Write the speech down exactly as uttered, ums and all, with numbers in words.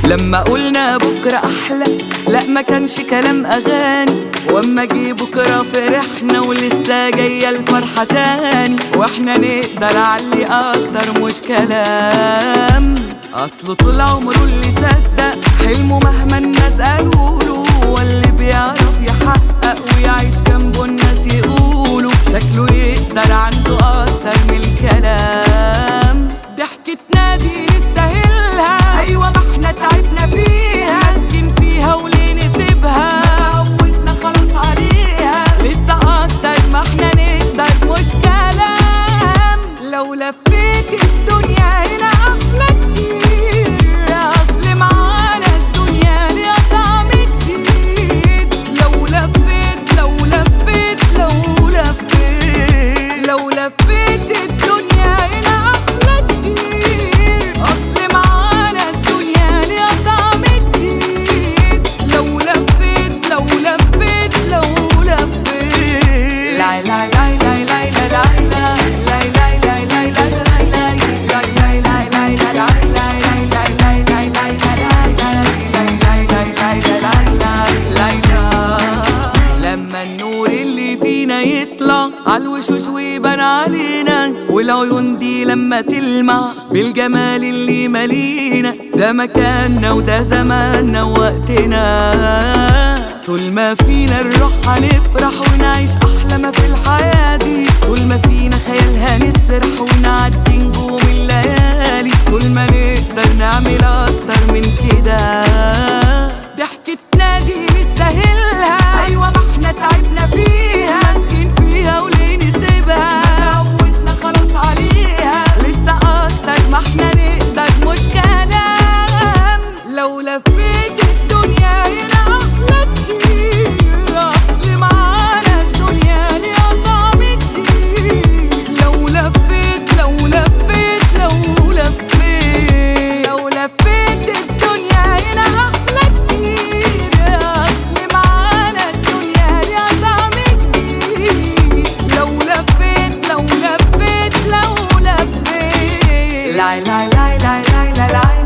لما قلنا بكرة أحلى، لا ما كانش كلام أغاني، واما جه بكرة فرحنا ولسه جاية الفرحة تاني، واحنا نقدر علي أكتر مش كلام. أصله طول عمره اللي صدق حلمه مهما الناس قالوله، واللي بيعرف يحقق ويعيش جنبه الناس يقولوا شكله يقدر عنده أكتر من الكلام. ضحكتنا دي نستاهلها، أيوة ما احنا تعبنا فيها، ماسكين فيها وليه نسيبها، موتنا خلاص عليها، لسه أكتر ما احنا نقدر مش كلام. لو لفيت الدنيا هنا أحلى كتير، أصل معانا الدنيا ليها طعم جديد. لو لفيت لو لفيت لو لفيت لو لفيت الدنيا هنا أحلى كتير، أصل معانا الدنيا ليها طعم جديد. لو لفيت لو لفيت لو لفيت لا لا لا لا لا لا لا لما النور اللي فينا يطلع عالوشوش ويبان علينا، والعيون دي لما تلمع بالجمال اللي مالينا، ده مكاننا وده زماننا ووقتنا. طول ما فينا الروح هنفرح ونعيش أحلى ما في الحياة دي، طول ما فينا خيال هنسرح ونعدي نجوم الليالي، طول ما نقدر نعمل أكتر من كده. ضحكتنا دي نستاهلها، أيوة ما احنا تعبنا فيها، ماسكين فيها وليه نسيبها، موتنا خلاص عليها، لسه أكتر ما احنا نقدر مش كلام. لو لفيت الدنيا هنا أحلى كتير، أصل معانا الدنيا ليها طعم جديد. لو لفيت لو لفيت لو لفيت لو لفيت الدنيا هنا أحلى كتير، أصل معانا الدنيا ليها طعم جديد. لو لفيت لو لفيت لو لفيت لا لا لا لا لا لا